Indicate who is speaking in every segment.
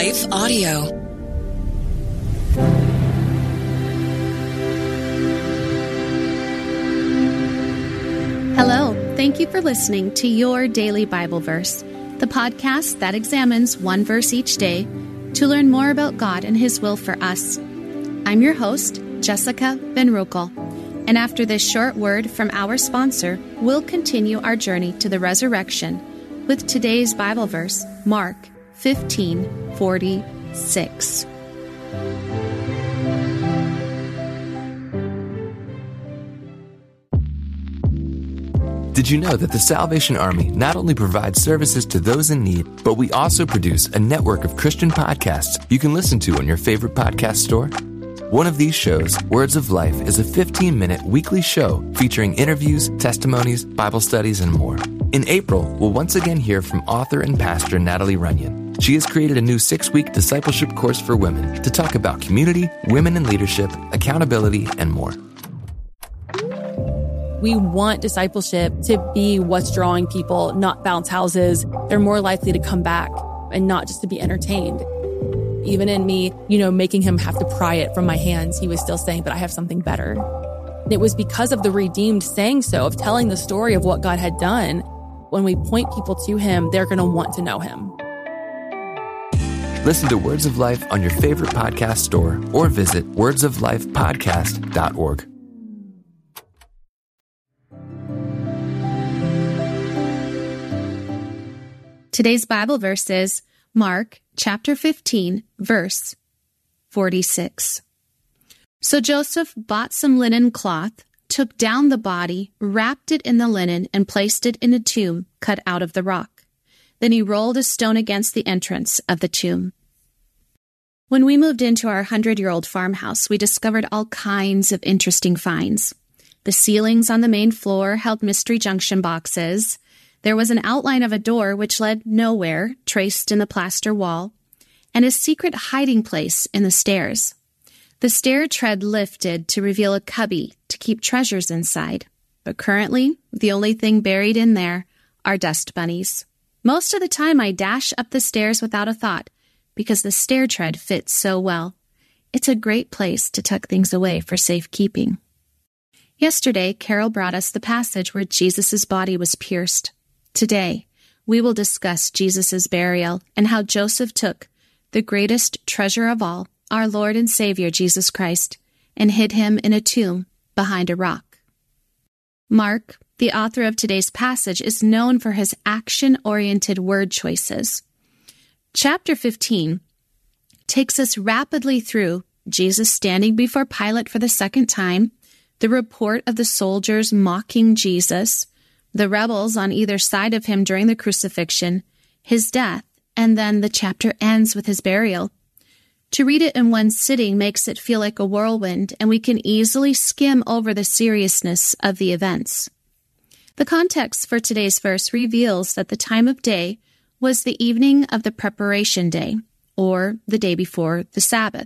Speaker 1: Life Audio.
Speaker 2: Hello, thank you for listening to Your Daily Bible Verse, the podcast that examines one verse each day to learn more about God and His will for us. I'm your host, Jessica Van Roekel, and after this short word from our sponsor, we'll continue our journey to the resurrection with today's Bible verse, Mark 15:46.
Speaker 3: Did you know that the Salvation Army not only provides services to those in need, but we also produce a network of Christian podcasts you can listen to on your favorite podcast store? One of these shows, Words of Life, is a 15-minute weekly show featuring interviews, testimonies, Bible studies, and more. In April, we'll once again hear from author and pastor Natalie Runyon. She has created a new 6-week discipleship course for women to talk about community, women in leadership, accountability, and more.
Speaker 4: We want discipleship to be what's drawing people, not bounce houses. They're more likely to come back and not just to be entertained. Even in me, making him have to pry it from my hands, he was still saying, but I have something better. And it was because of the redeemed saying so, of telling the story of what God had done. When we point people to him, they're going to want to know him.
Speaker 3: Listen to Words of Life on your favorite podcast store or visit wordsoflifepodcast.org.
Speaker 2: Today's Bible verse is Mark chapter 15, verse 46. So Joseph bought some linen cloth, took down the body, wrapped it in the linen, and placed it in a tomb cut out of the rock. Then he rolled a stone against the entrance of the tomb. When we moved into our 100-year-old farmhouse, we discovered all kinds of interesting finds. The ceilings on the main floor held mystery junction boxes. There was an outline of a door which led nowhere, traced in the plaster wall, and a secret hiding place in the stairs. The stair tread lifted to reveal a cubby to keep treasures inside. But currently, the only thing buried in there are dust bunnies. Most of the time, I dash up the stairs without a thought because the stair tread fits so well. It's a great place to tuck things away for safekeeping. Yesterday, Carol brought us the passage where Jesus' body was pierced. Today, we will discuss Jesus' burial and how Joseph took the greatest treasure of all, our Lord and Savior Jesus Christ, and hid him in a tomb behind a rock. Mark, the author of today's passage, is known for his action-oriented word choices. Chapter 15 takes us rapidly through Jesus standing before Pilate for the second time, the report of the soldiers mocking Jesus, the rebels on either side of him during the crucifixion, his death, and then the chapter ends with his burial. To read it in one sitting makes it feel like a whirlwind, and we can easily skim over the seriousness of the events. The context for today's verse reveals that the time of day was the evening of the preparation day, or the day before the Sabbath.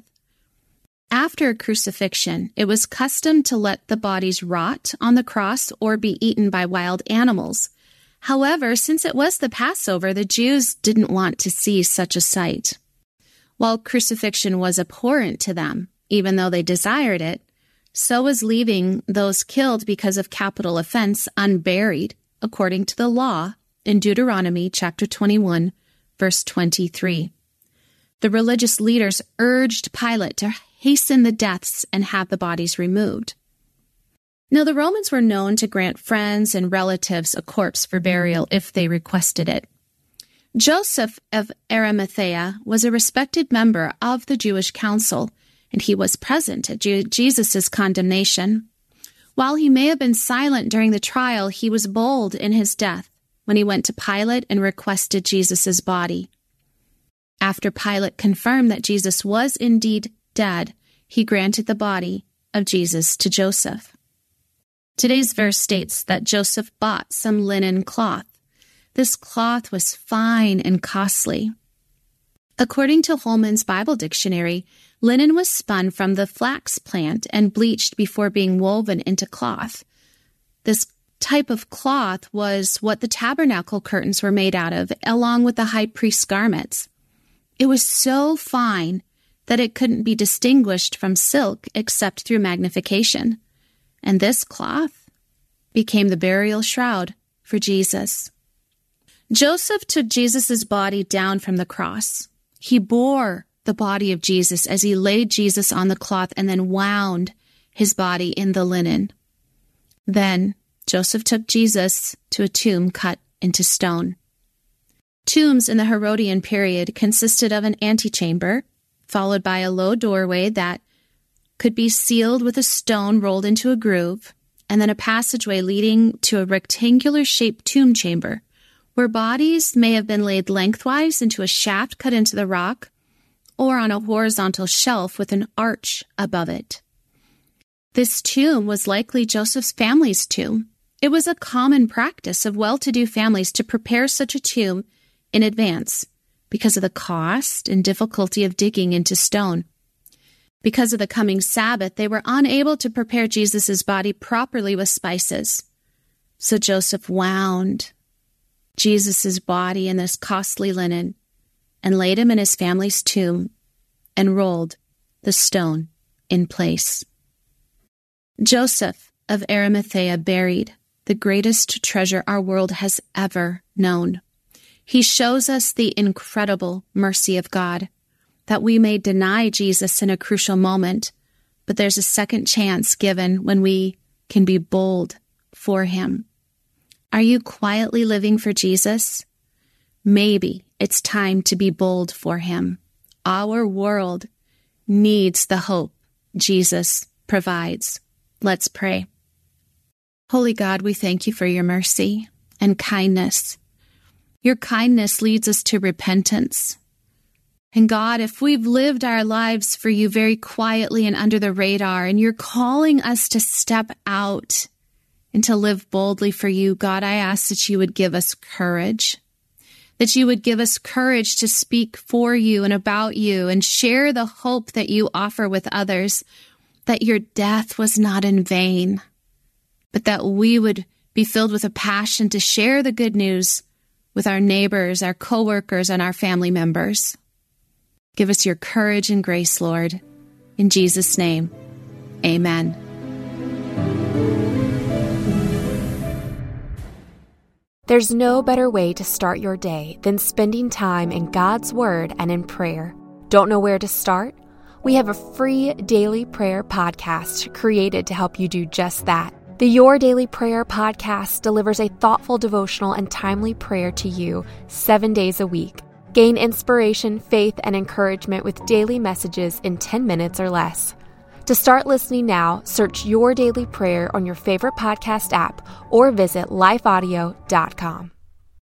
Speaker 2: After a crucifixion, it was custom to let the bodies rot on the cross or be eaten by wild animals. However, since it was the Passover, the Jews didn't want to see such a sight. While crucifixion was abhorrent to them, even though they desired it, so was leaving those killed because of capital offense unburied, according to the law in Deuteronomy chapter 21, verse 23. The religious leaders urged Pilate to hasten the deaths and have the bodies removed. Now, the Romans were known to grant friends and relatives a corpse for burial if they requested it. Joseph of Arimathea was a respected member of the Jewish council, and he was present at Jesus' condemnation. While he may have been silent during the trial, he was bold in his death when he went to Pilate and requested Jesus' body. After Pilate confirmed that Jesus was indeed dead, he granted the body of Jesus to Joseph. Today's verse states that Joseph bought some linen cloth. This cloth was fine and costly. According to Holman's Bible Dictionary, linen was spun from the flax plant and bleached before being woven into cloth. This type of cloth was what the tabernacle curtains were made out of, along with the high priest's garments. It was so fine that it couldn't be distinguished from silk except through magnification. And this cloth became the burial shroud for Jesus. Joseph took Jesus' body down from the cross. He bore the body of Jesus as he laid Jesus on the cloth and then wound his body in the linen. Then Joseph took Jesus to a tomb cut into stone. Tombs in the Herodian period consisted of an antechamber, followed by a low doorway that could be sealed with a stone rolled into a groove, and then a passageway leading to a rectangular-shaped tomb chamber, where bodies may have been laid lengthwise into a shaft cut into the rock, or on a horizontal shelf with an arch above it. This tomb was likely Joseph's family's tomb. It was a common practice of well-to-do families to prepare such a tomb in advance because of the cost and difficulty of digging into stone. Because of the coming Sabbath, they were unable to prepare Jesus' body properly with spices. So Joseph wound Jesus' body in this costly linen and laid him in his family's tomb and rolled the stone in place. Joseph of Arimathea buried the greatest treasure our world has ever known. He shows us the incredible mercy of God, that we may deny Jesus in a crucial moment, but there's a second chance given when we can be bold for him. Are you quietly living for Jesus? Maybe it's time to be bold for him. Our world needs the hope Jesus provides. Let's pray. Holy God, we thank you for your mercy and kindness. Your kindness leads us to repentance. And God, if we've lived our lives for you very quietly and under the radar, and you're calling us to step out and to live boldly for you, God, I ask that you would give us courage, that you would give us courage to speak for you and about you and share the hope that you offer with others, that your death was not in vain, but that we would be filled with a passion to share the good news with our neighbors, our coworkers, and our family members. Give us your courage and grace, Lord. In Jesus' name, amen.
Speaker 1: There's no better way to start your day than spending time in God's Word and in prayer. Don't know where to start? We have a free daily prayer podcast created to help you do just that. The Your Daily Prayer podcast delivers a thoughtful devotional and timely prayer to you 7 days a week. Gain inspiration, faith, and encouragement with daily messages in 10 minutes or less. To start listening now, search Your Daily Prayer on your favorite podcast app or visit lifeaudio.com.